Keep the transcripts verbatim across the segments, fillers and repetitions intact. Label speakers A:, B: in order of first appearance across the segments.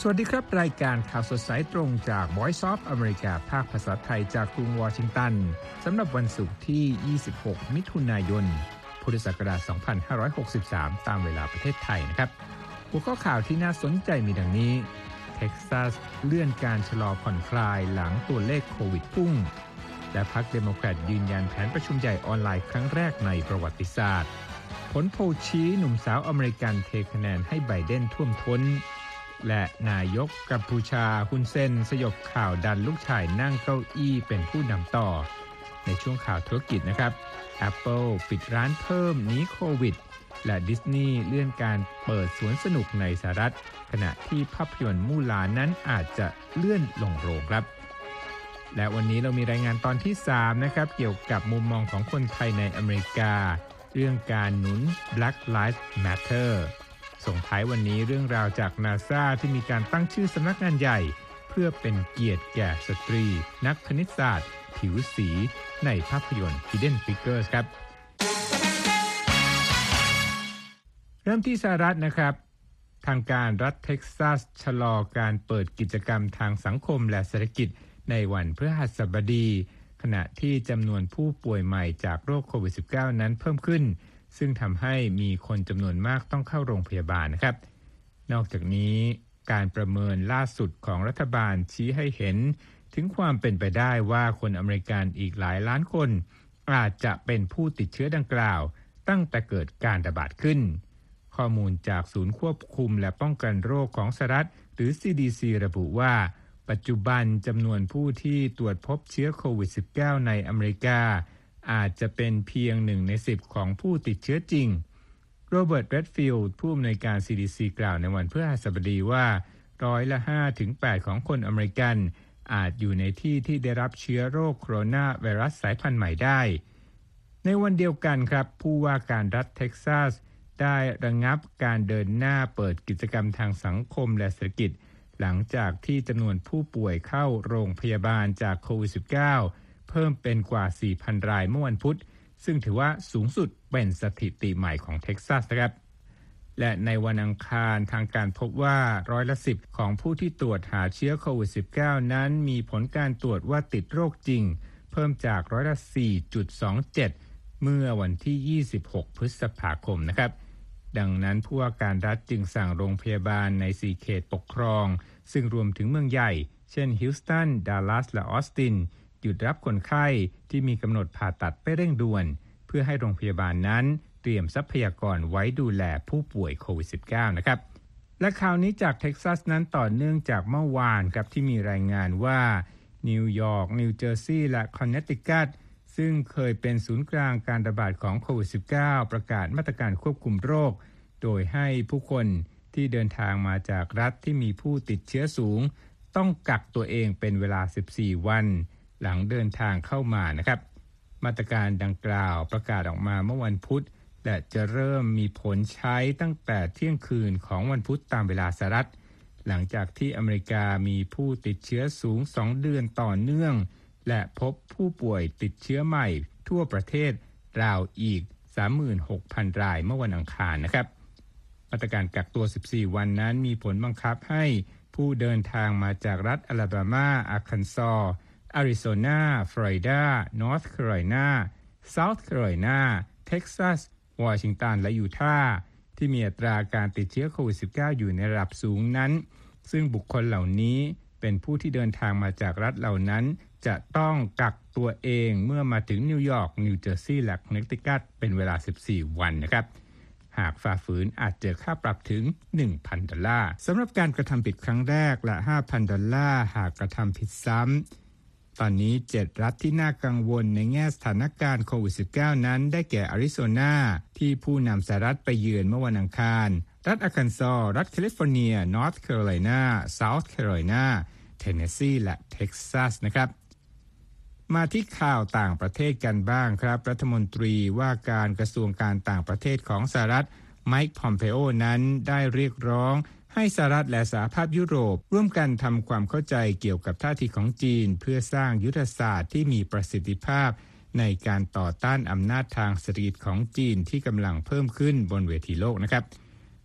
A: วัสดีครับรายการข่าวสดสายตรงจาก Voice of America ภาคภาษาไทยจากกรุงวอชิงตันสำหรับวันศุกร์ที่ยี่สิบหกมิถุนายนพุทธศักราชสองพันห้าร้อยหกสิบสามตามเวลาประเทศไทยนะครับหัวข้อข่าวที่น่าสนใจมีดังนี้เท็กซัสเลื่อนการชะลอผ่อนคลายหลังตัวเลขโควิดพุ่งและพรรคเดโมแครตยืนยันแผนประชุมใหญ่ออนไลน์ครั้งแรกในประวัติศาสตร์ผลโพลชี้หนุ่มสาวอเมริกันเทคะแนนให้ไบเดนท่วมท้นและนายกกัมพูชาฮุนเซนสยบข่าวดันลูกชายนั่งเก้าอี้เป็นผู้นำต่อในช่วงข่าวธุรกิจนะครับ Apple ปิดร้านเพิ่มหนีโควิดและดิสนีย์เลื่อนการเปิดสวนสนุกในสหรัฐขณะที่ภาพยนตร์มู่หลานนั้นอาจจะเลื่อนลงโรงครับและวันนี้เรามีรายงานตอนที่สามนะครับเกี่ยวกับมุมมองของคนไทยในอเมริกาเรื่องการหนุน Black Lives Matterส่งท้ายวันนี้เรื่องราวจาก NASA ที่มีการตั้งชื่อสำนักงานใหญ่เพื่อเป็นเกียรติแก่สตรีนักคณิตศาสตร์ผิวสีในภาพยนตร์ Hidden Figures ครับเริ่มที่สหรัฐนะครับทางการรัฐเท็กซัสชะลอการเปิดกิจกรรมทางสังคมและเศรษฐกิจในวันพฤหัสบดีขณะที่จำนวนผู้ป่วยใหม่จากโรคโควิด สิบเก้า นั้นเพิ่มขึ้นซึ่งทำให้มีคนจำนวนมากต้องเข้าโรงพยาบาลนะครับนอกจากนี้การประเมินล่าสุดของรัฐบาลชี้ให้เห็นถึงความเป็นไปได้ว่าคนอเมริกันอีกหลายล้านคนอาจจะเป็นผู้ติดเชื้อดังกล่าวตั้งแต่เกิดการระบาดขึ้นข้อมูลจากศูนย์ควบคุมและป้องกันโรคของสหรัฐหรือ ซี ดี ซี ระบุว่าปัจจุบันจำนวนผู้ที่ตรวจพบเชื้อโควิด สิบเก้า ในอเมริกาอาจจะเป็นเพียงหนึ่งในสิบของผู้ติดเชื้อจริงโรเบิร์ต เรดฟิลด์ผู้อำนวยการ ซี ดี ซี กล่าวในวันพฤหัสบดีว่าร้อยละ ห้าถึงแปด ของคนอเมริกันอาจอยู่ในที่ที่ได้รับเชื้อโรคโคโรนาไวรัสสายพันธุ์ใหม่ได้ในวันเดียวกันครับผู้ว่าการรัฐเท็กซัสได้ระงับการเดินหน้าเปิดกิจกรรมทางสังคมและเศรษฐกิจหลังจากที่จำนวนผู้ป่วยเข้าโรงพยาบาลจากโควิด สิบเก้าเพิ่มเป็นกว่า สี่พัน รายเมื่อวันพุธซึ่งถือว่าสูงสุดเป็นสถิติใหม่ของเท็กซัสนะครับและในวันอังคารทางการพบว่าร้อยละสิบของผู้ที่ตรวจหาเชื้อโควิด สิบเก้า นั้นมีผลการตรวจว่าติดโรคจริงเพิ่มจากร้อยละ สี่จุดสองเจ็ด เมื่อวันที่ยี่สิบหกพฤษภาคมนะครับดังนั้นผู้ว่าการรัฐจึงสั่งโรงพยาบาลในสี่เขตปกครองซึ่งรวมถึงเมืองใหญ่เช่นฮิลสตันดัลลัสและออสตินหยุดรับคนไข้ที่มีกำหนดผ่าตัดไปเร่งด่วนเพื่อให้โรงพยาบาลนั้นเตรียมทรัพยากรไว้ดูแลผู้ป่วยโควิด สิบเก้า นะครับและข่าวนี้จากเท็กซัสนั้นต่อเนื่องจากเมื่อวานครับที่มีรายงานว่านิวยอร์กนิวเจอร์ซีย์และคอนเนตทิคัตซึ่งเคยเป็นศูนย์กลางการระบาดของโควิด สิบเก้า ประกาศมาตรการควบคุมโรคโดยให้ผู้คนที่เดินทางมาจากรัฐที่มีผู้ติดเชื้อสูงต้องกักตัวเองเป็นเวลาสิบสี่วันหลังเดินทางเข้ามานะครับมาตรการดังกล่าวประกาศออกมาเมื่อวันพุธและจะเริ่มมีผลใช้ตั้งแต่เที่ยงคืนของวันพุธตามเวลาสหรัฐหลังจากที่อเมริกามีผู้ติดเชื้อสูงสองเดือนต่อเนื่องและพบผู้ป่วยติดเชื้อใหม่ทั่วประเทศราวอีก สามหมื่นหกพัน รายเมื่อวันอังคารนะครับมาตรการกักตัวสิบสี่วันนั้นมีผลบังคับให้ผู้เดินทางมาจากรัฐอลาบามาอาร์คันซอสอาริโซนาฟลอริดานอร์ทแคโรไลนาเซาท์แคโรไลนาเท็กซัสวอชิงตันและยูทาห์ที่มีอัตราการติดเชื้อโควิด สิบเก้า อยู่ในระดับสูงนั้นซึ่งบุคคลเหล่านี้เป็นผู้ที่เดินทางมาจากรัฐเหล่านั้นจะต้องกักตัวเองเมื่อมาถึงนิวยอร์กนิวเจอร์ซีย์และคอนเนตทิคัตเป็นเวลาสิบสี่วันนะครับหากฝ่าฝืนอาจเจอค่าปรับถึง หนึ่งพัน ดอลลาร์สำหรับการกระทำผิดครั้งแรกและ ห้าพัน ดอลลาร์หากกระทำผิดซ้ำตอนนี้เจ็ดรัฐที่น่ากังวลในแง่สถานการณ์โควิด สิบเก้า นั้นได้แก่อาริโซนาที่ผู้นำสหรัฐไปเยือนเมื่อวันอังคารรัฐอาร์คันซอสรัฐแคลิฟอร์เนียนอร์ทแคโรไลนาเซาท์แคโรไลนาเทนเนสซีและเท็กซัสนะครับมาที่ข่าวต่างประเทศกันบ้างครับรัฐมนตรีว่าการกระทรวงการต่างประเทศของสหรัฐไมค์ พอมเพโอนั้นได้เรียกร้องให้สหรัฐและสหภาพยุโรปร่วมกันทำความเข้าใจเกี่ยวกับท่าทีของจีนเพื่อสร้างยุทธศาสตร์ที่มีประสิทธิภาพในการต่อต้านอำนาจทางเศรษฐกิจของจีนที่กำลังเพิ่มขึ้นบนเวทีโลกนะครับ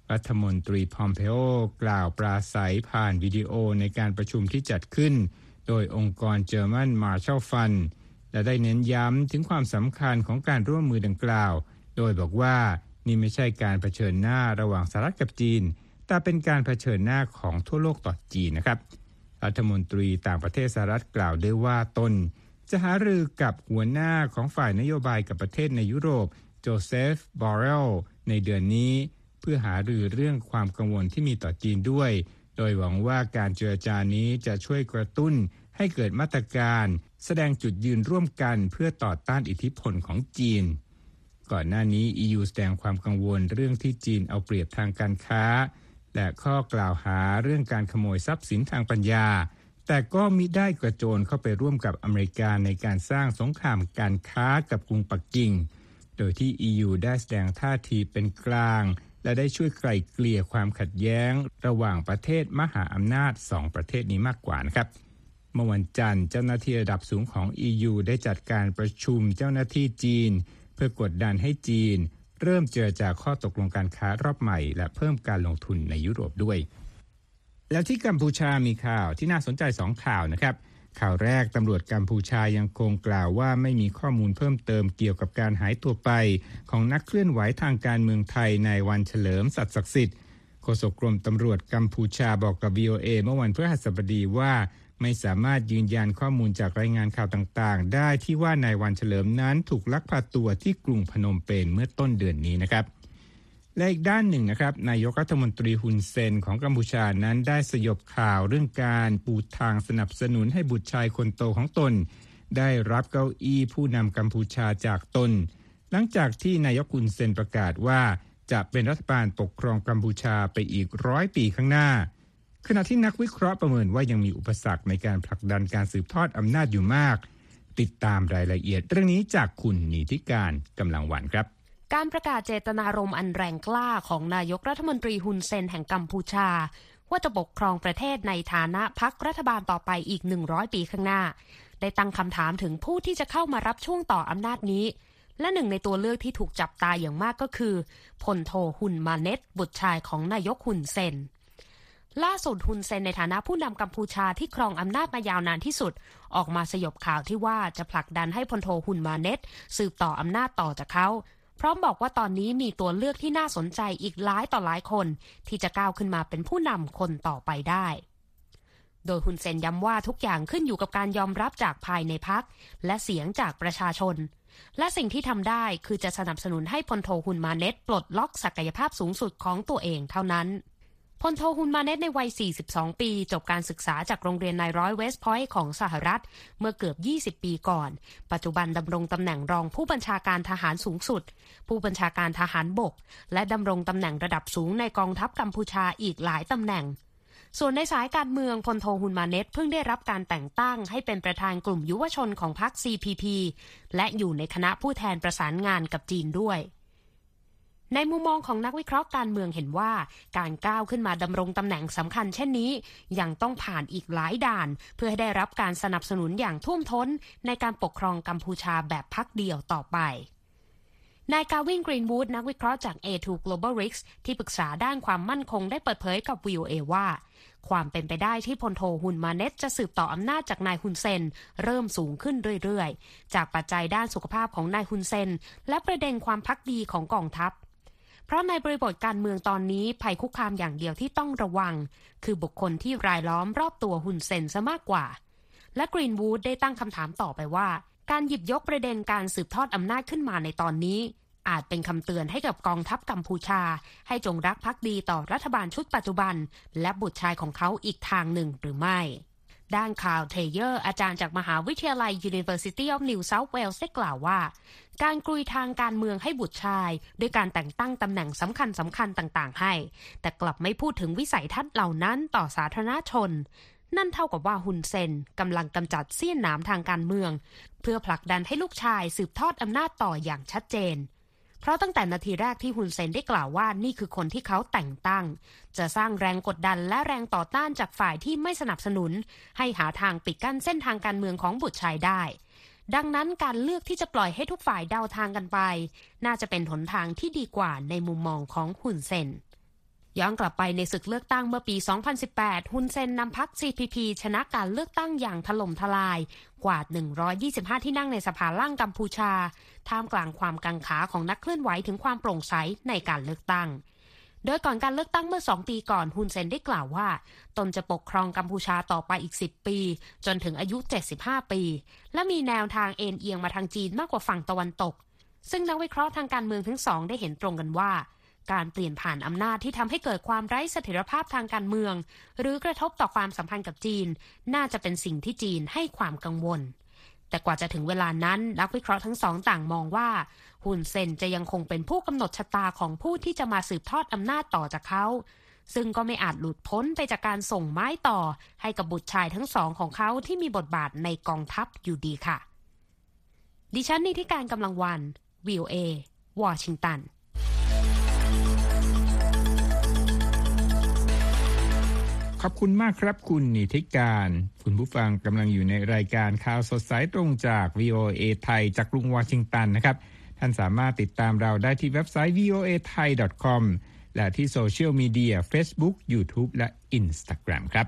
A: รัฐมนตรีพอมเพโอกล่าวปราศัยผ่านวิดีโอในการประชุมที่จัดขึ้นโดยองค์กร German Marshall Fund และได้เน้นย้ำถึงความสำคัญของการร่วมมือดังกล่าวโดยบอกว่านี่ไม่ใช่การเผชิญหน้าระหว่างสหรัฐกับจีนแต่เป็นการเผชิญหน้าของทั่วโลกต่อจีนนะครับรัฐมนตรีต่างประเทศสหรัฐกล่าวด้วยว่าตนจะหารือกับหัวหน้าของฝ่ายนโยบายกับประเทศในยุโรปโจเซฟบอเรลในเดือนนี้เพื่อหารือเรื่องความกังวลที่มีต่อจีนด้วยโดยหวังว่าการเจรจานี้จะช่วยกระตุ้นให้เกิดมาตรการแสดงจุดยืนร่วมกันเพื่อต่อต้านอิทธิพลของจีนก่อนหน้านี้ อี ยู แสดงความกังวลเรื่องที่จีนเอาเปรียบทางการค้าและข้อกล่าวหาเรื่องการขโมยทรัพย์สินทางปัญญาแต่ก็มิได้กระโจนเข้าไปร่วมกับอเมริกาในการสร้างสงครามการค้ากับกรุงปักกิ่งโดยที่ อี ยู ได้แสดงท่าทีเป็นกลางและได้ช่วยไกล่เกลี่ยความขัดแย้งระหว่างประเทศมหาอำนาจสองประเทศนี้มากกว่านะครับเมื่อวันจันทร์เจ้าหน้าที่ระดับสูงของ อี ยู ได้จัดการประชุมเจ้าหน้าที่จีนเพื่อกดดันให้จีนเริ่มเจรจาข้อตกลงการค้ารอบใหม่และเพิ่มการลงทุนในยุโรปด้วยแล้วที่กัมพูชามีข่าวที่น่าสนใจสองข่าวนะครับข่าวแรกตำรวจกัมพูชายังคงกล่าวว่าไม่มีข้อมูลเพิ่มเติมเกี่ยวกับการหายตัวไปของนักเคลื่อนไหวทางการเมืองไทยในวันเฉลิมสัตย์ศักดิ์สิทธิ์โฆษกกรมตำรวจกัมพูชาบอกกับ วี โอ เอ เมื่อวันพฤหัสบดีว่าไม่สามารถยืนยันข้อมูลจากรายงานข่าวต่างๆได้ที่ว่านายวันเฉลิมนั้นถูกลักพาตัวที่กรุงพนมเปญเมื่อต้นเดือนนี้นะครับและอีกด้านหนึ่งนะครับนายกรัฐมนตรีฮุนเซนของกัมพูชานั้นได้สยบข่าวเรื่องการปูทางสนับสนุนให้บุตรชายคนโตของตนได้รับเก้าอี้ผู้นำกัมพูชาจากตนหลังจากที่นายกฮุนเซนประกาศว่าจะเป็นรัฐบาลปกครองกัมพูชาไปอีกร้อยปีข้างหน้าขณะที่นักวิเคราะห์ประเมินว่ายังมีอุปสรรคในการผลักดันการสืบทอดอำนาจอยู่มากติดตามรายละเอียดเรื่องนี้จากคุณนิติการกำลังวันครับ
B: การประกาศเจตนารมณ์อันแรงกล้าของนายกรัฐมนตรีฮุนเซนแห่งกัมพูชาว่าจะปกครองประเทศในฐานะพรรครัฐบาลต่อไปอีกหนึ่งร้อยปีข้างหน้าได้ตั้งคำถามถึงผู้ที่จะเข้ามารับช่วงต่ออำนาจนี้และหนึ่งในตัวเลือกที่ถูกจับตาอย่างมากก็คือพลโทฮุนมาเน็ตบุตรชายของนายกฮุนเซนล่าสุดฮุนเซนในฐานะผู้นำกัมพูชาที่ครองอำนาจมายาวนานที่สุดออกมาสยบข่าวที่ว่าจะผลักดันให้พลโทฮุนมาเน็ตสืบต่ออำนาจต่อจากเขาพร้อมบอกว่าตอนนี้มีตัวเลือกที่น่าสนใจอีกหลายต่อหลายคนที่จะก้าวขึ้นมาเป็นผู้นำคนต่อไปได้โดยฮุนเซนย้ำว่าทุกอย่างขึ้นอยู่กับการยอมรับจากภายในพรรคและเสียงจากประชาชนและสิ่งที่ทำได้คือจะสนับสนุนให้พลโทฮุนมาเน็ตปลดล็อกศักยภาพสูงสุดของตัวเองเท่านั้นพลโทฮุนมาเน็ตในวัยสี่สิบสองปีจบการศึกษาจากโรงเรียนนายร้อยเวสต์พอยต์ของสหรัฐเมื่อเกือบยี่สิบปีก่อนปัจจุบันดำรงตำแหน่งรองผู้บัญชาการทหารสูงสุดผู้บัญชาการทหารบกและดำรงตำแหน่งระดับสูงในกองทัพกัมพูชาอีกหลายตำแหน่งส่วนในสายการเมืองพลโทฮุนมาเน็ตเพิ่งได้รับการแต่งตั้งให้เป็นประธานกลุ่มยุวชนของพรรค ซี พี พี และอยู่ในคณะผู้แทนประสานงานกับจีนด้วยในมุมมองของนักวิเคราะห์การเมืองเห็นว่าการก้าวขึ้นมาดำรงตำแหน่งสำคัญเช่นนี้ยังต้องผ่านอีกหลายด่านเพื่อให้ได้รับการสนับสนุนอย่างท่วมท้นในการปกครองกัมพูชาแบบพรรคเดียวต่อไปนายกาวิน กรีนวูดนักวิเคราะห์จาก เอ ทู Global Risks ที่ปรึกษาด้านความมั่นคงได้เปิดเผยกับ วี โอ เอ ว่าความเป็นไปได้ที่พลโทฮุนมาเน็ตจะสืบต่ออำนาจจากนายฮุนเซนเริ่มสูงขึ้นเรื่อยๆจากปัจจัยด้านสุขภาพของนายฮุนเซนและประเด็นความภักดีของกองทัพเพราะในบริบทการเมืองตอนนี้ภัยคุกคามอย่างเดียวที่ต้องระวังคือบุคคลที่รายล้อมรอบตัวฮุนเซนซะมากกว่าและกรีนวูดได้ตั้งคำถามต่อไปว่าการหยิบยกประเด็นการสืบทอดอำนาจขึ้นมาในตอนนี้อาจเป็นคำเตือนให้กับกองทัพกัมพูชาให้จงรักภักดีต่อรัฐบาลชุดปัจจุบันและบุตรชายของเขาอีกทางหนึ่งหรือไม่ด้านคาร์ล เทเยอร์อาจารย์จากมหาวิทยาลัย University of New South Wales ได้กล่าวว่าการกลุยทางการเมืองให้บุตรชายด้วยการแต่งตั้งตำแหน่งสำคัญสำคัญต่างๆให้แต่กลับไม่พูดถึงวิสัยทัศน์เหล่านั้นต่อสาธารณชนนั่นเท่ากับว่าฮุนเซนกำลังกำจัดเสี้ยนหนามทางการเมืองเพื่อผลักดันให้ลูกชายสืบทอดอำนาจต่ออย่างชัดเจนเพราะตั้งแต่นาทีแรกที่ฮุนเซนได้กล่าวว่านี่คือคนที่เขาแต่งตั้งจะสร้างแรงกดดันและแรงต่อต้านจากฝ่ายที่ไม่สนับสนุนให้หาทางปิดกั้นเส้นทางการเมืองของบุตรชายได้ดังนั้นการเลือกที่จะปล่อยให้ทุกฝ่ายเดาทางกันไปน่าจะเป็นหนทางที่ดีกว่าในมุมมองของฮุนเซนย้อนกลับไปในศึกเลือกตั้งเมื่อปี สองพันสิบแปด ฮุนเซนนำพรรค ซี พี พี ชนะการเลือกตั้งอย่างถล่มทลายกว่า หนึ่งร้อยยี่สิบห้า ที่นั่งในสภาล่างกัมพูชาท่ามกลางความกังขาของนักเคลื่อนไหวถึงความโปร่งใสในการเลือกตั้งโดยก่อนการเลือกตั้งเมื่อสองปีก่อนฮุนเซนได้กล่าวว่าตนจะปกครองกัมพูชาต่อไปอีกสิบปีจนถึงอายุเจ็ดสิบห้าปีและมีแนวทางเอ็นเอียงมาทางจีนมากกว่าฝั่งตะวันตกซึ่งนักวิเคราะห์ทางการเมืองทั้งสองได้เห็นตรงกันว่าการเปลี่ยนผ่านอำนาจที่ทำให้เกิดความไร้เสถียรภาพทางการเมืองหรือกระทบต่อความสัมพันธ์กับจีนน่าจะเป็นสิ่งที่จีนให้ความกังวลแต่กว่าจะถึงเวลานั้นนักวิเคราะห์ทั้งสองต่างมองว่าฮุนเซนจะยังคงเป็นผู้กำหนดชะตาของผู้ที่จะมาสืบทอดอำนาจต่อจากเขาซึ่งก็ไม่อาจหลุดพ้นไปจากการส่งไม้ต่อให้กับบุตรชายทั้งสองของเขาที่มีบทบาทในกองทัพอยู่ดีค่ะดิฉันนิติการกำลังวัน วี โอ เอ วอชิงตัน
A: ขอบคุณมากครับคุณนิติการคุณผู้ฟังกำลังอยู่ในรายการข่าวสดสายตรงจาก วี โอ เอ ไทยจากกรุงวอชิงตันนะครับท่านสามารถติดตามเราได้ที่เว็บไซต์ วี โอ เอ ไทย ดอท คอม และที่โซเชียลมีเดีย Facebook YouTube และ Instagram ครับ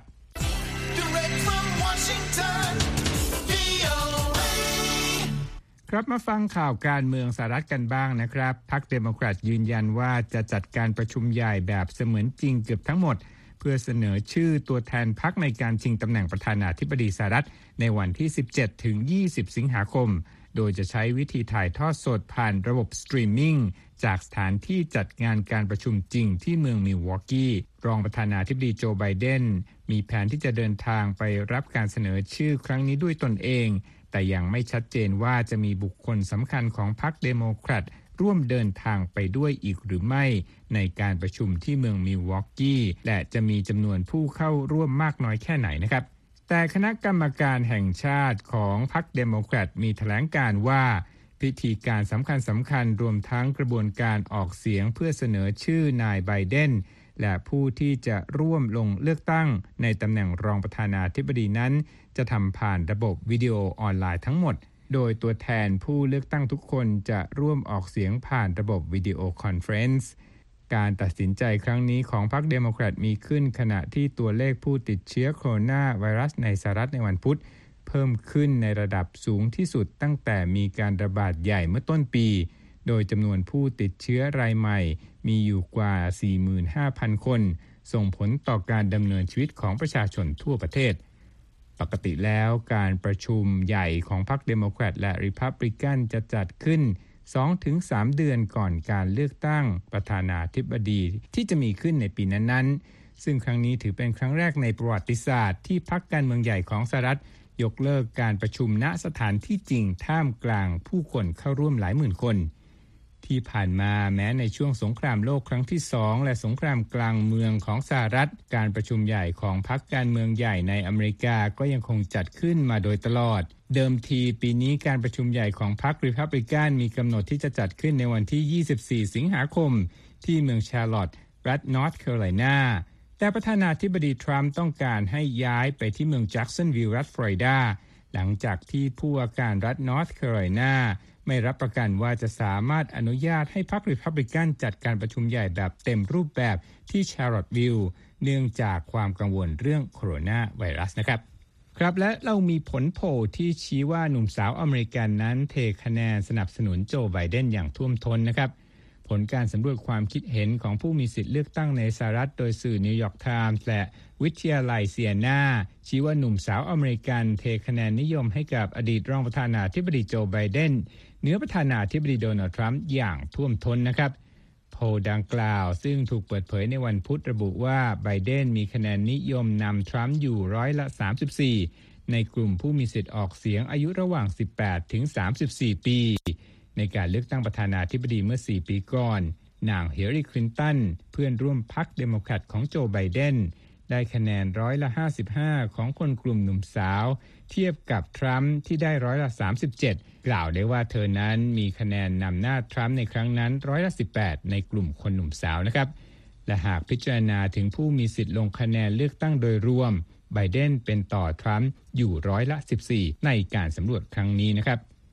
A: ครับมาฟังข่าวการเมืองสหรัฐกันบ้างนะครับพรรคเดโมแครตยืนยันว่าจะจัดการประชุมใหญ่แบบเสมือนจริงเกือบทั้งหมดเพื่อเสนอชื่อตัวแทนพรรคในการชิงตำแหน่งประธานาธิบดีสหรัฐในวันที่ สิบเจ็ดถึงยี่สิบ สิงหาคมโดยจะใช้วิธีถ่ายทอดสดผ่านระบบสตรีมมิ่งจากสถานที่จัดงานการประชุมจริงที่เมืองมิลวอกกี้รองประธานาธิบดีโจไบเดนมีแผนที่จะเดินทางไปรับการเสนอชื่อครั้งนี้ด้วยตนเองแต่ยังไม่ชัดเจนว่าจะมีบุคคลสำคัญของพรรคเดโมแครตร่วมเดินทางไปด้วยอีกหรือไม่ในการประชุมที่เมืองมิลวอกกี้และจะมีจำนวนผู้เข้าร่วมมากน้อยแค่ไหนนะครับแต่คณะกรรมการแห่งชาติของพรรคเดโมแครตมีแถลงการว่าพิธีการสำคัญสำคัญรวมทั้งกระบวนการออกเสียงเพื่อเสนอชื่อนายไบเดนและผู้ที่จะร่วมลงเลือกตั้งในตำแหน่งรองประธานาธิบดีนั้นจะทำผ่านระบบวิดีโอออนไลน์ทั้งหมดโดยตัวแทนผู้เลือกตั้งทุกคนจะร่วมออกเสียงผ่านระบบวิดีโอคอนเฟอเรนซ์การตัดสินใจครั้งนี้ของพรรคเดโมแครตมีขึ้นขณะที่ตัวเลขผู้ติดเชื้อโคโรนาไวรัสในสหรัฐในวันพุธเพิ่มขึ้นในระดับสูงที่สุดตั้งแต่มีการระบาดใหญ่เมื่อต้นปีโดยจำนวนผู้ติดเชื้อรายใหม่มีอยู่กว่า สี่หมื่นห้าพัน คนส่งผลต่อการดำเนินชีวิตของประชาชนทั่วประเทศปกติแล้วการประชุมใหญ่ของพรรคเดโมแครตและริพับลิกันจะจัดขึ้น สองถึงสาม เดือนก่อนการเลือกตั้งประธานาธิบดีที่จะมีขึ้นในปีนั้นๆซึ่งครั้งนี้ถือเป็นครั้งแรกในประวัติศาสตร์ที่พรรคการเมืองใหญ่ของสหรัฐยกเลิกการประชุมณสถานที่จริงท่ามกลางผู้คนเข้าร่วมหลายหมื่นคนที่ผ่านมาแม้ในช่วงสงครามโลกครั้งที่สองและสงครามกลางเมืองของสหรัฐการประชุมใหญ่ของพรรคการเมืองใหญ่ในอเมริกาก็ยังคงจัดขึ้นมาโดยตลอดเดิมทีปีนี้การประชุมใหญ่ของพรรครีพับลิกันมีกำหนดที่จะจัดขึ้นในวันที่ยี่สิบสี่สิงหาคมที่เมืองชาร์ลอตต์รัฐนอร์ทแคโรไลนาแต่ประธานาธิบดีทรัมป์ต้องการให้ย้ายไปที่เมืองแจ็กสันวิลล์รัฐฟลอริดาหลังจากที่ผู้ว่าการรัฐนอร์ทแคโรไลนาไม่รับประกันว่าจะสามารถอนุญาตให้พรรครีพับลิกันจัดการประชุมใหญ่แบบเต็มรูปแบบที่ชาร์ลอตต์วิลล์เนื่องจากความกังวลเรื่องโคโรนาไวรัสนะครับครับและเรามีผลโพลที่ชี้ว่าหนุ่มสาวอเมริกันนั้นเทคะแนนสนับสนุนโจไบเดนอย่างท่วมท้นนะครับผลการสำรวจความคิดเห็นของผู้มีสิทธิ์เลือกตั้งในสหรัฐโดยสื่อนิวยอร์กไทมส์และวิทยาลัยเซียนาชี้ว่าหนุ่มสาวอเมริกันเทคะแนนนิยมให้กับอดีตรองประธานาธิบดีโจไบเดนเหนือประธานาธิบดีโดนัลด์ทรัมป์อย่างท่วมท้นนะครับโพลดังกล่าวซึ่งถูกเปิดเผยในวันพุธระบุว่าไบเดนมีคะแนนนิยมนำทรัมป์อยู่ร้อยละสามสิบสี่ในกลุ่มผู้มีสิทธิ์ออกเสียงอายุระหว่างสิบแปดถึงสามสิบสี่ปีในการเลือกตั้งประธานาธิบดีเมื่อสี่ปีก่อนนางฮิลลารีคลินตันเพื่อนร่วมพรรคเดโมแครตของโจไบเดนได้คะแนนร้อยละห้าสิบห้าของคนกลุ่มหนุ่มสาวเทียบกับทรัมป์ที่ได้ร้อยละสามสิบเจ็ดกล่าวได้ว่าเธอนั้นมีคะแนนนำหน้าทรัมป์ในครั้งนั้นร้อยละสิบแปดในกลุ่มคนหนุ่มสาวนะครับและหากพิจารณาถึงผู้มีสิทธิ์ลงคะแนนเลือกตั้งโดยรวมไบเดนเป็นต่อทรัมป์อยู่ร้อยละสิบสี่ในการสำรวจครั้งนี้นะครับ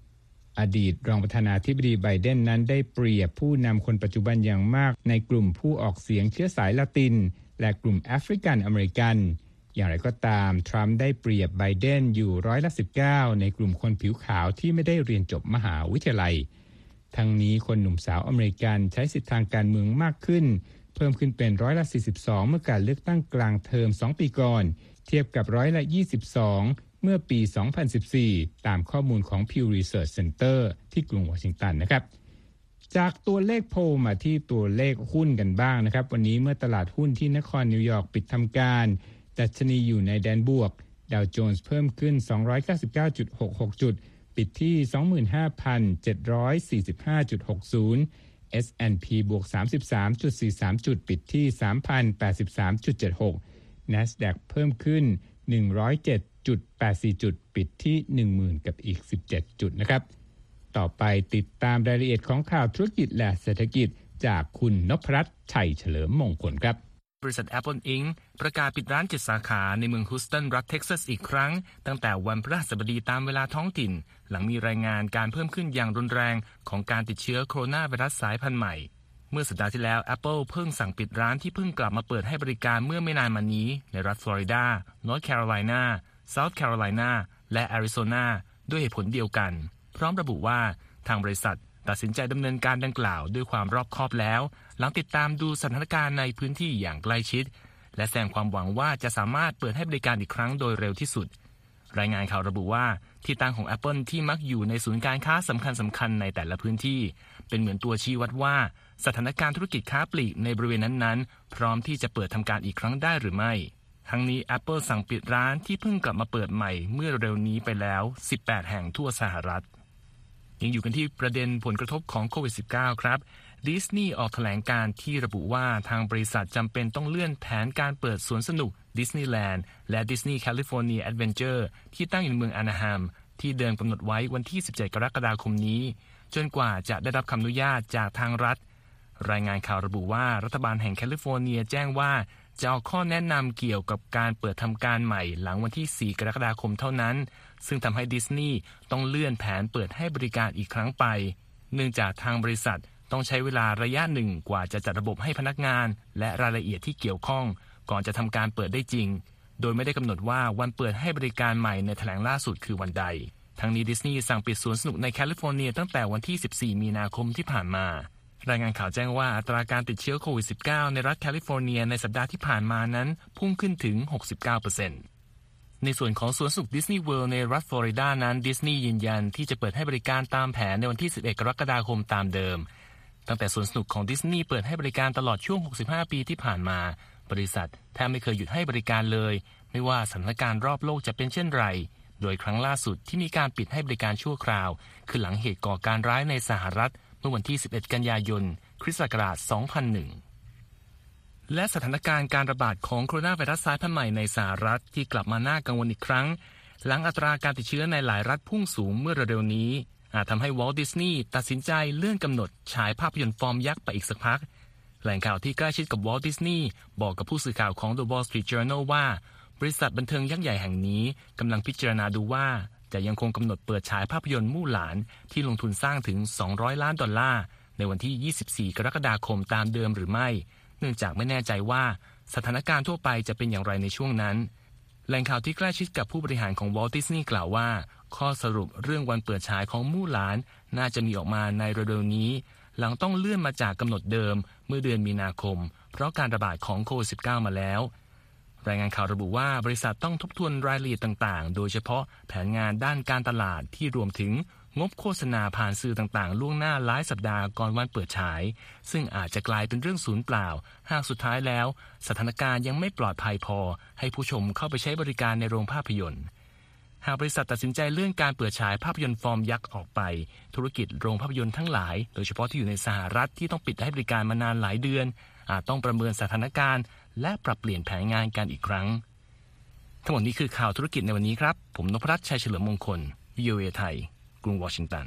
A: อดีตรองประธานาธิบดีไบเดนนั้นได้เปรียบผู้นำคนปัจจุบันอย่างมากในกลุ่มผู้ออกเสียงเชื้อสายละตินและกลุ่มแอฟริกันอเมริกันอย่างไรก็ตามทรัมป์ได้เปรียบไบเดนอยู่ร้อยละสิบเก้าในกลุ่มคนผิวขาวที่ไม่ได้เรียนจบมหาวิทยาลัยทั้งนี้คนหนุ่มสาวอเมริกันใช้สิทธิทางการเมืองมากขึ้นเพิ่มขึ้นเป็นร้อยละสี่สิบสองเมื่อการเลือกตั้งกลางเทอมสองปีก่อนเทียบกับร้อยละยี่สิบสองเมื่อปีสองพันสิบสี่ตามข้อมูลของ Pew Research Center ที่กรุงวอชิงตันนะครับจากตัวเลขโพลมาที่ตัวเลขหุ้นกันบ้างนะครับวันนี้เมื่อตลาดหุ้นที่นครนิวยอร์กปิดทำการดัชนีอยู่ในแดนบวกดาวโจนส์เพิ่มขึ้น สองร้อยเก้าสิบเก้าจุดหกหก จุดปิดที่ สองหมื่นห้าพันเจ็ดร้อยสี่สิบห้าจุดหกศูนย์ เอส แอนด์ พี บวก สามสิบสามจุดสี่สาม จุดปิดที่ สามพันแปดสิบสามจุดเจ็ดหก NASDAQ เพิ่มขึ้น หนึ่งร้อยเจ็ดจุดแปดสี่ จุดปิดที่ หนึ่งหมื่น กับอีกสิบเจ็ดจุดนะครับต่อไปติดตามรายละเอียดของข่าวธุรกิจและเศรษฐกิจจากคุณนพรัตน์ชัยเฉลิมมงคลครับ
C: บริษัท Apple อิงค์ ประกาศปิดร้านเจ็ดสาขาในเมืองฮูสตันรัฐเท็กซัสอีกครั้งตั้งแต่วันพฤหัสบดีตามเวลาท้องถิ่นหลังมีรายงานการเพิ่มขึ้นอย่างรุนแรงของการติดเชื้อโคโรนาไวรัสสายพันธุ์ใหม่เมื่อสัปดาห์ที่แล้ว Apple เพิ่งสั่งปิดร้านที่เพิ่งกลับมาเปิดให้บริการเมื่อไม่นานมานี้ในรัฐฟลอริดานอร์ทแคโรไลนาเซาท์แคโรไลนาและแอริโซนาด้วยเหตุผลเดียวกันพร้อมระบุว่าทางบริษัทตัดสินใจดำเนินการดังกล่าวด้วยความรอบคอบแล้วหลังติดตามดูสถานการณ์ในพื้นที่อย่างใกล้ชิดและแสดงความหวังว่าจะสามารถเปิดให้บริการอีกครั้งโดยเร็วที่สุดรายงานข่าวระบุว่าที่ตั้งของ Apple ที่มักอยู่ในศูนย์การค้าสำคัญสำคัญในแต่ละพื้นที่เป็นเหมือนตัวชี้วัดว่าสถานการณ์ธุรกิจค้าปลีกในบริเวณนั้นๆพร้อมที่จะเปิดทำการอีกครั้งได้หรือไม่ทั้งนี้ Apple สั่งปิดร้านที่เพิ่งกลับมาเปิดใหม่เมื่อเร็วนี้ไปแล้วสิบแปดแห่งทั่วสหรัฐยังอยู่กันที่ประเด็นผลกระทบของโควิด สิบเก้า ครับดิสนีย์ออกแถลงการที่ระบุว่าทางบริษัทจำเป็นต้องเลื่อนแผนการเปิดสวนสนุกดิสนีย์แลนด์และดิสนีย์แคลิฟอร์เนียแอดเวนเจอร์ที่ตั้งอยู่ในเมืองอนาฮามที่เดิมกำหนดไว้วันที่สิบเจ็ดกรกฎาคมนี้จนกว่าจะได้รับคำอนุญาตจากทางรัฐรายงานข่าวระบุว่ารัฐบาลแห่งแคลิฟอร์เนียแจ้งว่าจะออกข้อแนะนำเกี่ยวกับการเปิดทำการใหม่หลังวันที่สี่กรกฎาคมเท่านั้นซึ่งทำให้ดิสนีย์ต้องเลื่อนแผนเปิดให้บริการอีกครั้งไปเนื่องจากทางบริษัทต้องใช้เวลาระยะหนึ่งกว่าจะจัดระบบให้พนักงานและรายละเอียดที่เกี่ยวข้องก่อนจะทำการเปิดได้จริงโดยไม่ได้กำหนดว่าวันเปิดให้บริการใหม่ในแถลงล่าสุดคือวันใดทั้งนี้ดิสนีย์สั่งปิดสวนสนุกในแคลิฟอร์เนียตั้งแต่วันที่สิบสี่มีนาคมที่ผ่านมารายงานข่าวแจ้งว่าอัตราการติดเชื้อโควิด สิบเก้า ในรัฐแคลิฟอร์เนียในสัปดาห์ที่ผ่านมานั้นพุ่งขึ้นถึง หกสิบเก้าเปอร์เซ็นต์ ในส่วนของสวนสนุกดิสนีย์เวิลด์ในรัฐฟลอริดานั้นดิสนีย์ยืนยันที่จะเปิดให้บริการตามแผนในวันที่สิบเอ็ดกรกฎาคมตามเดิมตั้งแต่สวนสนุกของดิสนีย์เปิดให้บริการตลอดช่วงหกสิบห้าปีที่ผ่านมาบริษัทแทบไม่เคยหยุดให้บริการเลยไม่ว่าสถานการณ์รอบโลกจะเป็นเช่นไรโดยครั้งล่าสุดที่มีการปิดให้บริการชั่วคราวคือหลังเหตุก่อการร้ายในสหรัฐเมื่อวันที่สิบเอ็ดกันยายนคริสต์ศักราชสองพันหนึ่งและสถานการณ์การระบาดของโคโรนาไวรัสสายพันธุ์ใหม่ในสหรัฐที่กลับมาน่ากังวลอีกครั้งหลังอัตราการติดเชื้อในหลายรัฐพุ่งสูงเมื่อเร็วๆนี้อาจทำให้วอลต์ดิสนีย์ตัดสินใจเลื่อนกำหนดฉายภาพยนตร์ฟอร์มยักษ์ไปอีกสักพักแหล่งข่าวที่ใกล้ชิดกับวอลต์ดิสนีย์บอกกับผู้สื่อข่าวของ The Wall Street Journal ว่าบริษัทบันเทิงยักษ์ใหญ่แห่งนี้กำลังพิจารณาดูว่าจะยังคงกำหนดเปิดฉายภาพยนตร์มู่หลานที่ลงทุนสร้างถึงสองร้อยล้านดอลลาร์ในวันที่ยี่สิบสี่กรกฎาคมตามเดิมหรือไม่เนื่องจากไม่แน่ใจว่าสถานการณ์ทั่วไปจะเป็นอย่างไรในช่วงนั้นแหล่งข่าวที่ใกล้ชิดกับผู้บริหารของ Walt Disney กล่าวว่าข้อสรุปเรื่องวันเปิดฉายของมู่หลานน่าจะมีออกมาในเร็วๆนี้หลังต้องเลื่อนมาจากกำหนดเดิมเมื่อเดือนมีนาคมเพราะการระบาดของโควิด สิบเก้า มาแล้วรายงานข่าวระบุว่าบริษัทต้องทบทวนรายละเอียดต่างๆโดยเฉพาะแผนงานด้านการตลาดที่รวมถึงงบโฆษณาผ่านสื่อต่างๆล่วงหน้าหลายสัปดาห์ก่อนวันเปิดฉายซึ่งอาจจะกลายเป็นเรื่องสูญเปล่าหากสุดท้ายแล้วสถานการณ์ยังไม่ปลอดภัยพอให้ผู้ชมเข้าไปใช้บริการในโรงภาพยนตร์หากบริษัทตัดสินใจเลื่อนการเปิดฉายภาพยนตร์ฟอร์มยักษ์ออกไปธุรกิจโรงภาพยนตร์ทั้งหลายโดยเฉพาะที่อยู่ในสหรัฐที่ต้องปิดให้บริการมานานหลายเดือนอาจต้องประเมินสถานการณ์และปรับเปลี่ยนแผนงานกันอีกครั้งทั้งหมดนี้คือข่าวธุรกิจในวันนี้ครับผมนพรัตน์ชัยเฉลิมมงคล วี โอ เอ ไทยกรุงวอชิงตัน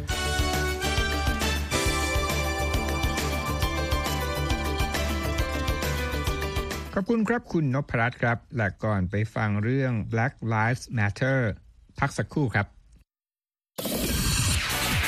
A: ขอบคุณครับคุณนพรัตน์ครับและก่อนไปฟังเรื่อง Black Lives Matter พักสักครู่ครับ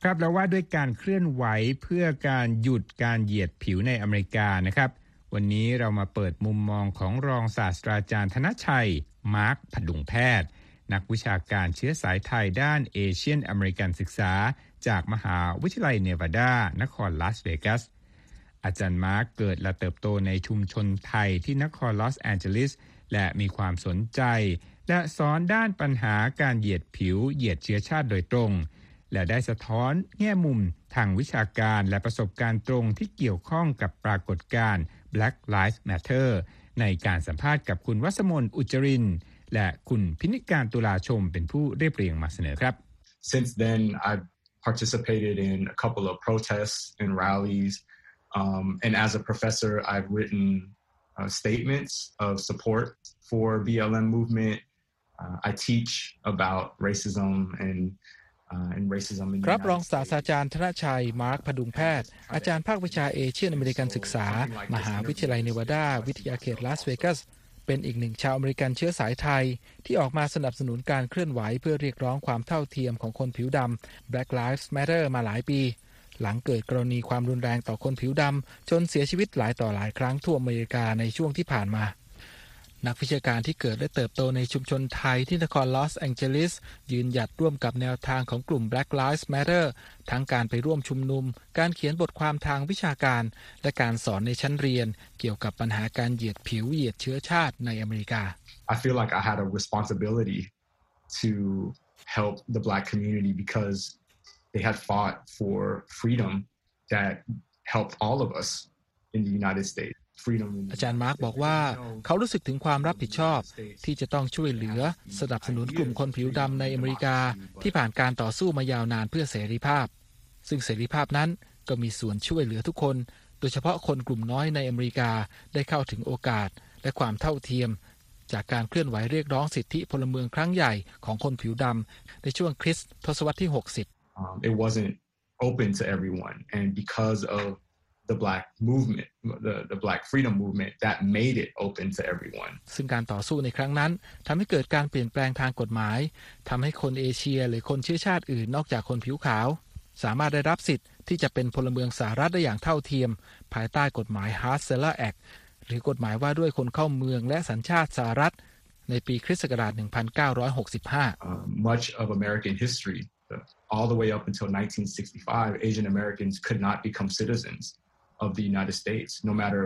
A: ครับแล้วว่าด้วยการเคลื่อนไหวเพื่อการหยุดการเหยียดผิวในอเมริกานะครับวันนี้เรามาเปิดมุมมองของรองศาสตราจารย์ธนชัยมาร์คพดุงแพทย์นักวิชาการเชื้อสายไทยด้านเอเชียนอเมริกันศึกษาจากมหาวิทยาลัยเนวาดานครลาสเวกัสอาจารย์มาร์คเกิดและเติบโตในชุมชนไทยที่นครลอสแอนเจลิสและมีความสนใจและสอนด้านปัญหาการเหยียดผิวเหยียดเชื้อชาติโดยตรงและได้สะท้อนแง่มุมทางวิชาการและประสบการณ์ตรงที่เกี่ยวข้องกับปรากฏการณ์ Black Lives Matter ในการสัมภาษณ์กับคุณวัสมนต์อุจจรินทร์และคุณพินิการตุลาชมเป็นผู้เรียบเรียงมาเสนอครับ
D: Since then I've participated in a couple of protests and rallies um, and as a professor I've written uh, statements of support for B L M movement uh, I teach about racism and
E: ครับรองศาสตราจารย์ธนชัยมาร์คพดุงแพทย์อาจารย์ภาควิชาเอเชียนอเมริกันศึกษามหาวิทยาลัยเนวาดาวิทยาเขตลาสเวกัสเป็นอีกหนึ่งชาวอเมริกันเชื้อสายไทยที่ออกมาสนับสนุนการเคลื่อนไหวเพื่อเรียกร้องความเท่าเทียมของคนผิวดำ Black Lives Matter มาหลายปีหลังเกิดกรณีความรุนแรงต่อคนผิวดำจนเสียชีวิตหลายต่อหลายครั้งทั่วอเมริกาในช่วงที่ผ่านมานักวิชาการที่เกิดและเติบโตในชุมชนไทยที่นครลอสแองเจลิสยืนหยัดร่วมกับแนวทางของกลุ่ม Black Lives Matter ทั้งการไปร่วมชุมนุมการเขียนบทความทางวิชาการและการสอนในชั้นเรียนเกี่ยวกับปัญหาการเหยียดผิวเหยียดเชื้อชาติในอเมริกา
D: I feel like I had a responsibility to help the Black community because they had fought for freedom that helped all of us in the United States
E: อาจารย์มาร์คบอกว่าเขารู้สึกถึงความรับผิดชอบที่จะต้องช่วยเหลือสนับสนุนกลุ่มคนผิวดำในอเมริกาที่ผ่านการต่อสู้มายาวนานเพื่อเสรีภาพซึ่งเสรีภาพนั้นก็มีส่วนช่วยเหลือทุกคนโดยเฉพาะคนกลุ่มน้อยในอเมริกาได้เข้าถึงโอกาสและความเท่าเทียมจากการเคลื่อนไหวเรียกร้องสิทธิพลเมืองครั้งใหญ่ของคนผิวดำในช่วงคริสต์ทศวรรษที่หกสิบ
D: um, It wasn't open to everyone and because of the black movement the the black freedom movement that made it open to everyone
E: ซึ่งการต่อสู้ในครั้งนั้นทำให้เกิดการเปลี่ยนแปลงทางกฎหมายทำให้คนเอเชียหรือคนเชื้อชาติอื่นนอกจากคนผิวขาวสามารถได้รับสิทธิ์ที่จะเป็นพลเมืองสหรัฐได้อย่างเท่าเทียมภายใต้กฎหมาย Hart-Celler Act หรือกฎหมายว่าด้วยคนเข้าเมืองและสัญชาติสหรัฐในปีคริสต์ศักราชหนึ่งพันเก้าร้อยหกสิบห้า
D: uh, Much of American history all the way up until nineteen sixty-five Asian Americans could not become citizens of the United States no matter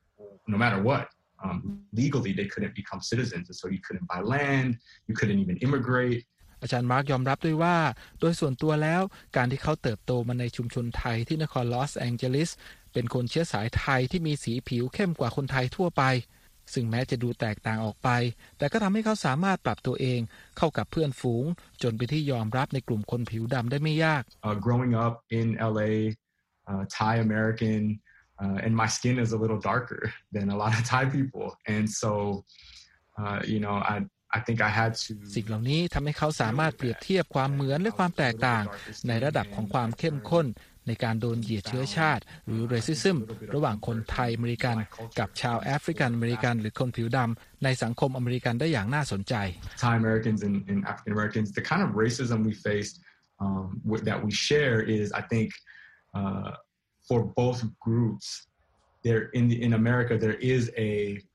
D: no matter what um, legally they couldn't become citizens and so you couldn't buy land you couldn't even immigrate
E: อาจารย์มาร์คยอมรับด้วยว่าโดยส่วนตัวแล้วการที่เขาเติบโตมาในชุมชนไทยที่นครลอสแองเจลิสเป็นคนเชื้อสายไทยที่มีสีผิวเข้มกว่าคนไทยทั่วไปซึ่งแม้จะดูแตกต่างออกไปแต่ก็ทำให้เขาสามารถปรับตัวเองเข้ากับเพื่อนฝูงจนเป็นที่ยอมรับในกลุ่มคนผิวดำได้ไม่ยาก
D: uh, Growing up in L A uh, Thai American uh, and my skin is a little darker than a lot of Thai people and so uh, you know I I think I had to
E: สิ่งเหล่านี้ทำให้เขาสามารถเปรียบเทียบความเหมือนและความแตกต่างในระดับของความเข้มข้นในการโดนเหยียดเชื้อชาติหรือ racism ระหว่างคนไทยอเมริกันกับชาวแอฟริกันอเมริกันหรือคนผิวดำในสังคมอเมริกันได้อย่างน่าสนใจ
D: Thai Americans and, and African Americans the kind of racism we face um, that we share is I think uh, for both groups there in the, in America there is a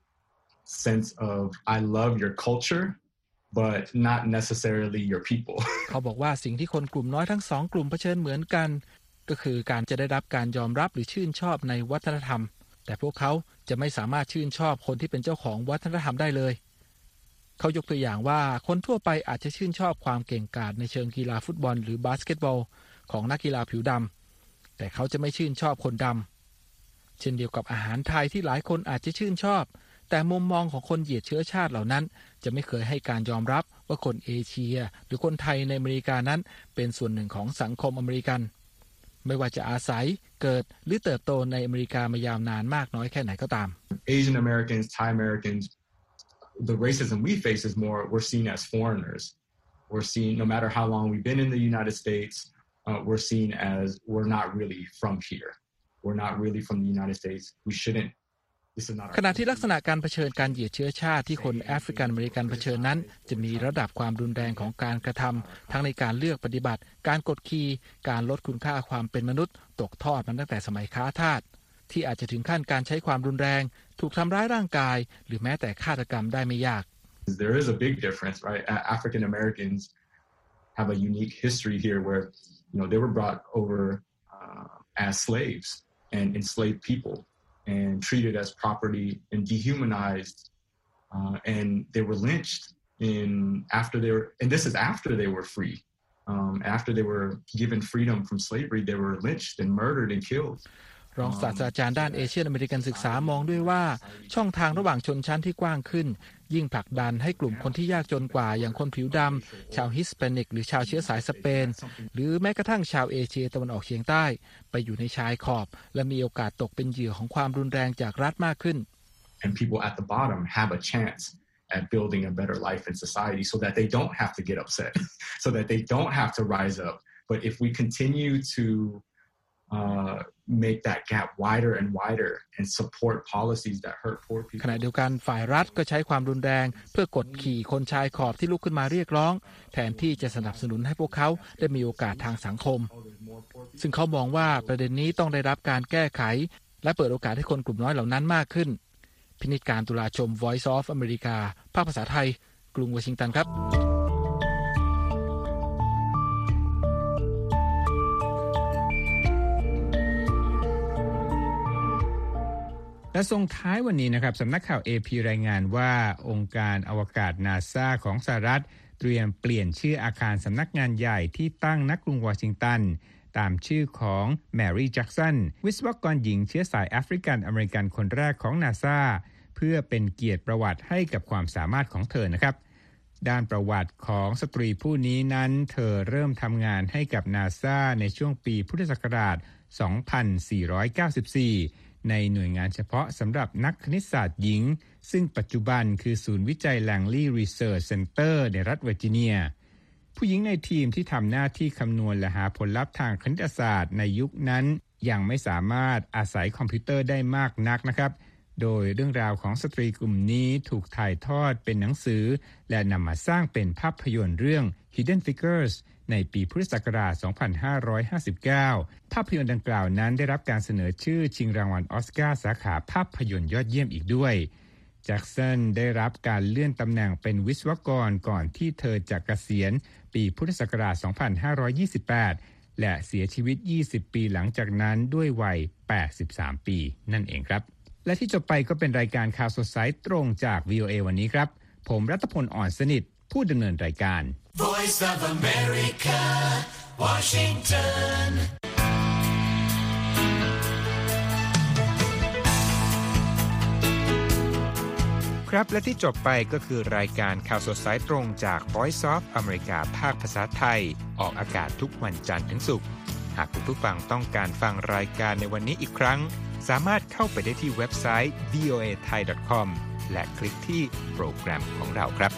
D: sense of I love your culture but not necessarily your people
E: เขาบอกว่าสิ่งที่คนกลุ่มน้อยทั้งสองกลุ่มเผชิญเหมือนกันก็คือการจะได้รับการยอมรับหรือชื่นชอบในวัฒนธรรมแต่พวกเขาจะไม่สามารถชื่นชอบคนที่เป็นเจ้าของวัฒนธรรมได้เลยเขายกตัวอย่างว่าคนทั่วไปอาจจะชื่นชอบความเก่งกาจในเชิงกีฬาฟุตบอลหรือบาสเกตบอลของนักกีฬาผิวดำแต่เขาจะไม่ชื่นชอบคนดำเช่นเดียวกับอาหารไทยที่หลายคนอาจจะชื่นชอบแต่มุมมองของคนเหยียดเชื้อชาติเหล่านั้นจะไม่เคยให้การยอมรับว่าคนเอเชียหรือคนไทยในอเมริกานั้นเป็นส่วนหนึ่งของสังคมอเมริกันไม่ว่าจะอาศัยเกิดหรือเติบโตในอเมริกามายาวนานมากน้อยแค่ไหนก็ตาม
D: Asian Americans, Thai Americans, the racism we face is more we're seen as foreigners. We're seen no matter how long we've been in the United States, uh, we're seen as we're not really from here. We're not really from the United States. We shouldn't
E: ขณะที่ลักษณะการเผชิญการเหยียดเชื้อชาติที่คนแอฟริกันอเมริกันเผชิญนั้นจะมีระดับความรุนแรงของการกระทำทั้งในการเลือกปฏิบัติการกดขี่การลดคุณค่าความเป็นมนุษย์ตกทอดมาตั้งแต่สมัยค้าทาสที่อาจจะถึงขั้นการใช้ความรุนแรงถูกทำร้ายร่างกายหรือแม้แต่ฆาตกรรมได้ไม่ยาก
D: There is a big difference, right? African Americans have a unique history here where, you know, they were brought over uh, as slaves and enslaved people and treated as property and dehumanized, uh, and they were lynched in after they were, and this is after they were free. Um, after they were given freedom from slavery, they were lynched and murdered and killed.
E: รองศาสตราจารย์ด้านเอเชียอเมริกันศึกษามองด้วยว่าช่องทางระหว่างชนชั้นที่กว้างขึ้นยิ่งผลักดันให้กลุ่มคนที่ยากจนกว่าอย่างคนผิวดำชาวฮิสแปนิกหรือชาวเชื้อสายสเปนหรือแม้กระทั่งชาวเอเชียตะวันออกเฉียงใต้ไปอยู่ในชายขอบและมีโอกาสตกเป็นเหยื่อของความรุนแรงจากรัฐมากขึ้น
D: And people at the bottom have a chance at building a better life in society so that they don't have to get upset so that they don't have to rise up. But if we continue to Uh, make that gap wider and wider and support policies that hurt poor people.
E: ขณะเดียวกันฝ่ายรัฐก็ใช้ความรุนแรงเพื่อกดขี่คนชายขอบที่ลุกขึ้นมาเรียกร้องแทนที่จะสนับสนุนให้พวกเขาได้มีโอกาสทางสังคมซึ่งเขามองว่าประเด็นนี้ต้องได้รับการแก้ไขและเปิดโอกาสให้คนกลุ่มน้อยเหล่านั้นมากขึ้นพินิจการตุลาชม Voice of America ภาคภาษาไทยกรุงวอชิงตันครับ
A: และส่งท้ายวันนี้นะครับสำนักข่าว เอ พี รายงานว่าองค์การอวกาศ NASA ของสหรัฐเตรียมเปลี่ยนชื่ออาคารสำนักงานใหญ่ที่ตั้งณกรุงวอชิงตันตามชื่อของแมรี่แจ็กสันวิศวกรหญิงเชื้อสายแอฟริกันอเมริกันคนแรกของ NASA เพื่อเป็นเกียรติประวัติให้กับความสามารถของเธอนะครับด้านประวัติของสตรีผู้นี้นั้นเธอเริ่มทำงานให้กับ NASA ในช่วงปีพุทธศักราช สองพันสี่ร้อยเก้าสิบสี่ในหน่วยงานเฉพาะสำหรับนักคณิตศาสตร์หญิงซึ่งปัจจุบันคือศูนย์วิจัย Langley Research Center ในรัฐเวอร์จิเนียผู้หญิงในทีมที่ทำหน้าที่คำนวณและหาผลลัพธ์ทางคณิตศาสตร์ในยุคนั้นยังไม่สามารถอาศัยคอมพิวเตอร์ได้มากนักนะครับโดยเรื่องราวของสตรีกลุ่มนี้ถูกถ่ายทอดเป็นหนังสือและนำมาสร้างเป็นภาพยนตร์เรื่อง Hidden Figures ในปีพุทธศักราช สองพันห้าร้อยห้าสิบเก้า ภาพยนตร์ดังกล่าวนั้นได้รับการเสนอชื่อชิงรางวัลออสการ์สาขาภาพยนตร์ยอดเยี่ยมอีกด้วยแจ็คสันได้รับการเลื่อนตำแหน่งเป็นวิศวกรก่อนที่เธอจะเกษียณปีพุทธศักราช สองพันห้าร้อยยี่สิบแปด และเสียชีวิต ยี่สิบ ปีหลังจากนั้นด้วยวัย แปดสิบสาม ปีนั่นเองครับและที่จบไปก็เป็นรายการข่าวสดสายตรงจาก วี โอ เอ วันนี้ครับผมรัตพล อ่อนสนิทผู้ดำเนินรายการ
F: Voice of America Washington
A: ครับและที่จบไปก็คือรายการข่าวสดสายตรงจาก Voice of America ภาคภาษาไทยออกอากาศทุกวันจันทร์ถึงศุกร์หากคุณผู้ฟังต้องการฟังรายการในวันนี้อีกครั้งสามารถเข้าไปได้ที่เว็บไซต์ วี โอ เอ ไทย ดอท คอม และคลิกที่โปรแกรมของเราครับ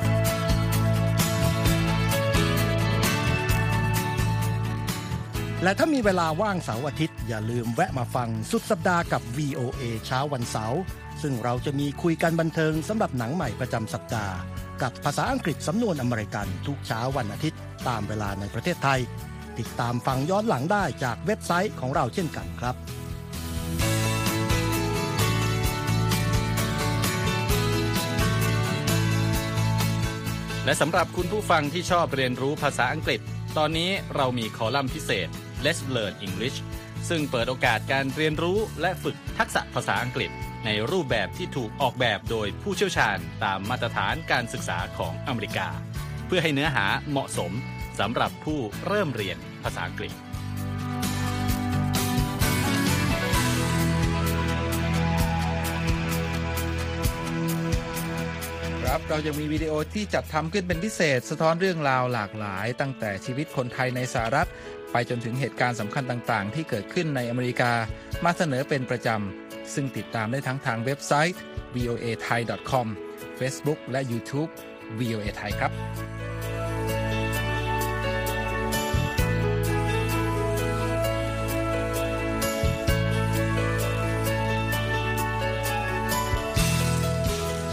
G: และถ้ามีเวลาว่างเสาร์อาทิตย์อย่าลืมแวะมาฟังสุดสัปดาห์กับ วี โอ เอ เช้าวันเสาร์ซึ่งเราจะมีคุยกันบันเทิงสำหรับหนังใหม่ประจำสัปดาห์กับภาษาอังกฤษสำนวนอเมริกันทุกเช้าวันอาทิตย์ตามเวลาในประเทศไทยติดตามฟังย้อนหลังได้จากเว็บไซต์ของเราเช่นกันครับ
H: และสำหรับคุณผู้ฟังที่ชอบเรียนรู้ภาษาอังกฤษตอนนี้เรามีคอลัมน์พิเศษ Let's Learn English ซึ่งเปิดโอกาสการเรียนรู้และฝึกทักษะภาษาอังกฤษในรูปแบบที่ถูกออกแบบโดยผู้เชี่ยวชาญตามมาตรฐานการศึกษาของอเมริกาเพื่อให้เนื้อหาเหมาะสมสำหรับผู้เริ่มเรียนภาษาอังกฤษ
E: ครับเรายังมีวิดีโอที่จัดทำขึ้นเป็นพิเศษสะท้อนเรื่องราวหลากหลายตั้งแต่ชีวิตคนไทยในสหรัฐไปจนถึงเหตุการณ์สำคัญต่างๆที่เกิดขึ้นในอเมริกามาเสนอเป็นประจำซึ่งติดตามได้ทั้งทางเว็บไซต์ วี โอ เอ ไทย ดอท คอม Facebook และ YouTube วี โอ เอ ไทยครับ